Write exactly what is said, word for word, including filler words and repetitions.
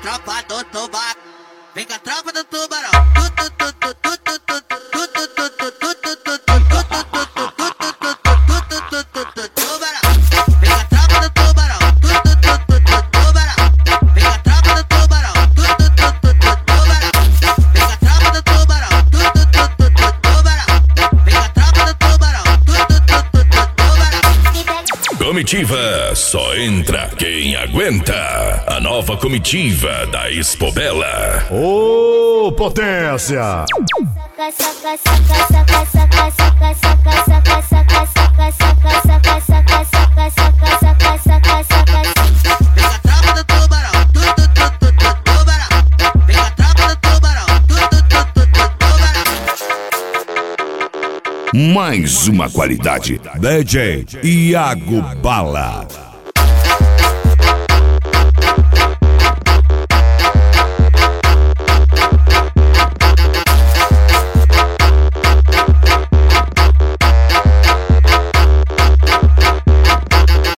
tropa do tubarão, vem com a tropa do tubarão. Tu, tu, tu, tu, tu, tu, tu, tu, tu, tu, tu, tu, tu, tu, tu, tu, Comitiva, só entra quem aguenta. A nova comitiva da Expo Bela. Ô, oh, potência! Mais uma qualidade. D J Iago Bala.